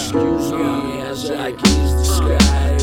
Excuse me as I kiss the sky.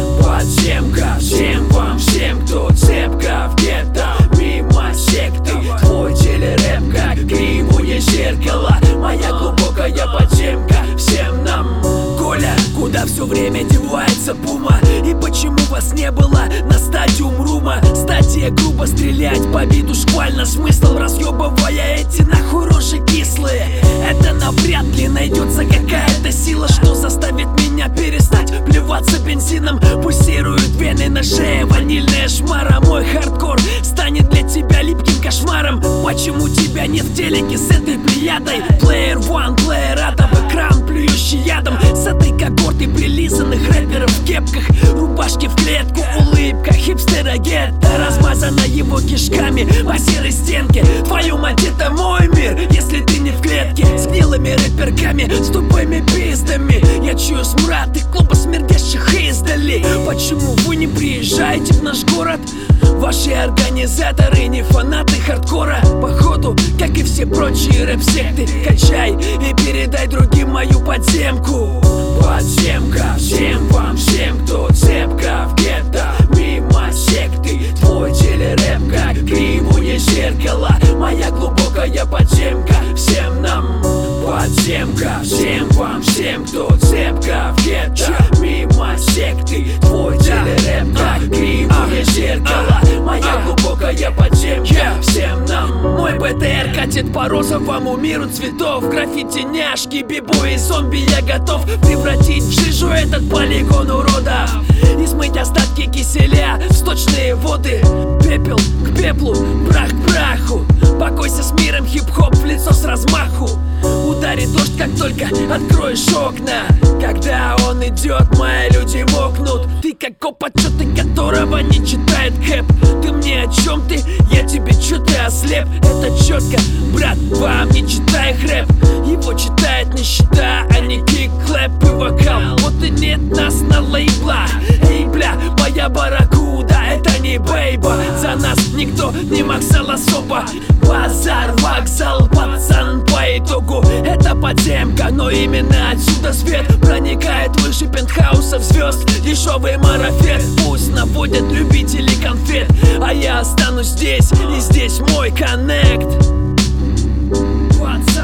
Подземка, всем вам, всем, кто цепко в гетто, мимо секты. Твой телерэп как кривое зеркало, моя глубокая подземка всем нам. Коля, куда все время девается пума? И почему вас не было на стадиум рума? Стадия грубо стрелять, по виду шквально, смысл разъебывая эти нахуй рожи кислые. Это навряд ли найдется какая-то сила, что заставит меня перестать плеваться бензином. Пульсируют вены на шее, ванильная шмара. Мой хардкор станет для тебя липким кошмаром. Почему тебя нет в телеке с этой плеядой? Player one, player ада, в экран плюющий ядом. С этой когорты прилизанных рэперов в кепках, рубашки в клетку, улыбка хипстера гетто, размазана его кишками по серой стенке. Твою мать, это мой мир, если ты не в клетке. С гнилыми рэперками, с тупыми пиздами. Я чую смрад и клуба смердящих издали. Почему вы не приезжаете в наш город? Ваши организаторы не фанаты хардкора. Походу, как и все прочие рэп-секты. Качай и передай другим мою подземку. Подземка, всем вам, всем, кто цепко в гетто, мимо секты. Твой телерэп как кривое зеркало, моя глубокая подземка всем нам. Подземка, всем вам, всем, кто цепко в гетто, мимо секты. Твой телерэп как кривое зеркало, моя глубокая подземка всем нам. Мой БТР катит по розовому миру цветов, граффити, няшки, бибои, зомби. Я готов превратить в жижу этот полигон уродов и смыть остатки киселя в сточные воды. Пепел к пеплу, прах к праху. Покойся с миром, хип-хоп в лицо с размаху. Ударит дождь, как только откроешь окна. Когда он идет, мои люди мокнут. Ты как коп, отчеты которого не читает хэп. Ты мне о чем ты? Я тебе чё, ты ослеп? Это четко, брат, вам не читай рэп. Его читает нищета, а не кик, клэп и вокал. Вот и нет нас на лейблах. Эй, бля, моя барракуда, это не бейба. За нас никто не максал особо. Базар, вокзал, пацан, по итогу это подземка. Но именно отсюда свет проникает выше пентхаусов звезд. Дешевый марафет, пусть наводят любители конфет, а я останусь здесь, и здесь мой коннект.